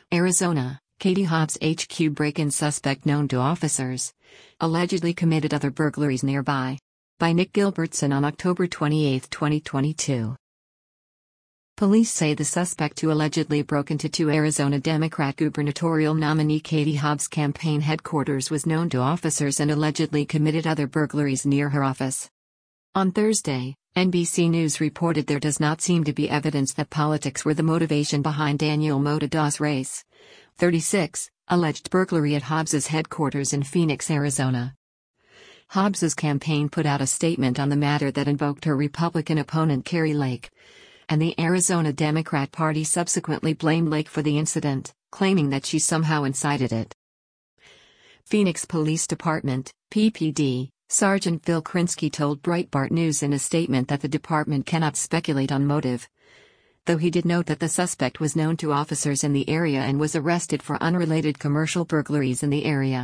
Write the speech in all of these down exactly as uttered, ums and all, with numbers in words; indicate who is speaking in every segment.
Speaker 1: Arizona, Katie Hobbs H Q break-in suspect known to officers. Allegedly committed other burglaries nearby. By Nick Gilbertson on October twenty-eighth, twenty twenty-two. Police say the suspect who allegedly broke into two Arizona Democrat gubernatorial nominee Katie Hobbs' campaign headquarters was known to officers and allegedly committed other burglaries near her office. On Thursday, N B C News reported there does not seem to be evidence that politics were the motivation behind Daniel Motodos Reis, thirty-six, alleged burglary at Hobbs's headquarters in Phoenix, Arizona. Hobbs's campaign put out a statement on the matter that invoked her Republican opponent Kari Lake, and the Arizona Democrat Party subsequently blamed Lake for the incident, claiming that she somehow incited it. Phoenix Police Department, P P D, Sergeant Phil Krinsky told Breitbart News in a statement that the department cannot speculate on motive, though he did note that the suspect was known to officers in the area and was arrested for unrelated commercial burglaries in the area.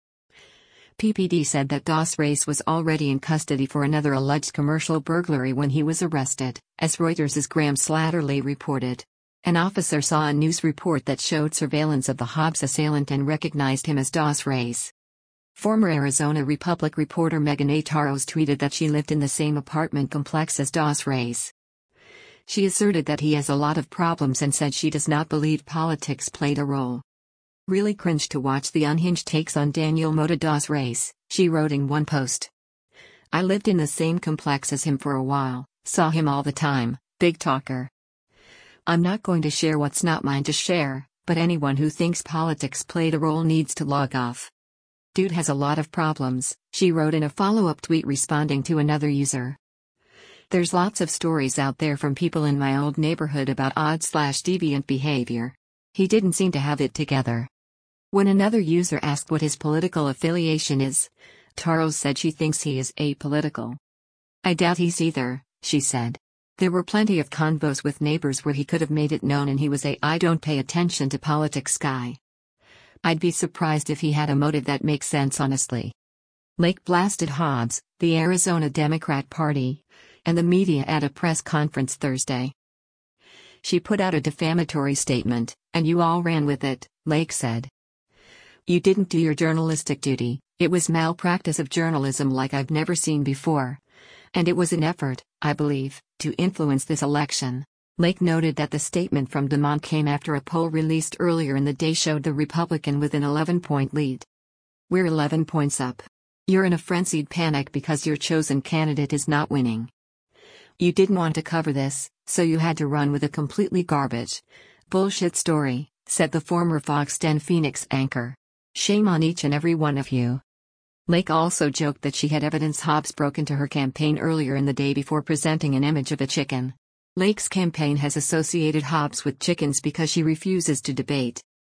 Speaker 1: P P D said that Dos Reis was already in custody for another alleged commercial burglary when he was arrested, as Reuters' Graham Slattery reported. An officer saw a news report that showed surveillance of the Hobbs assailant and recognized him as Dos Reis. Former Arizona Republic reporter Megan A. Taros tweeted that she lived in the same apartment complex as Dos Reis. She asserted that he has a lot of problems and said she does not believe politics played a role. Really cringe to watch the unhinged takes on Daniel Motodos Reis, she wrote in one post. I lived in the same complex as him for a while, saw him all the time, big talker. I'm not going to share what's not mine to share, but anyone who thinks politics played a role needs to log off. Dude has a lot of problems, she wrote in a follow-up tweet responding to another user. There's lots of stories out there from people in my old neighborhood about odd-slash-deviant behavior. He didn't seem to have it together. When another user asked what his political affiliation is, Taros said she thinks he is apolitical. I doubt he's either, she said. There were plenty of convos with neighbors where he could have made it known and he was a I don't pay attention to politics guy. I'd be surprised if he had a motive that makes sense honestly. Lake blasted Hobbs, the Arizona Democrat Party, and the media at a press conference Thursday. She put out a defamatory statement, and you all ran with it, Lake said. You didn't do your journalistic duty, it was malpractice of journalism like I've never seen before. And it was an effort, I believe, to influence this election. Lake noted that the statement from DeMont came after a poll released earlier in the day showed the Republican with an eleven-point lead. We're eleven points up. You're in a frenzied panic because your chosen candidate is not winning. You didn't want to cover this, so you had to run with a completely garbage, bullshit story, said the former Fox ten Phoenix anchor. Shame on each and every one of you. Lake also joked that she had evidence Hobbs broke into her campaign earlier in the day before presenting an image of a chicken. Lake's campaign has associated Hobbs with chickens because she refuses to debate.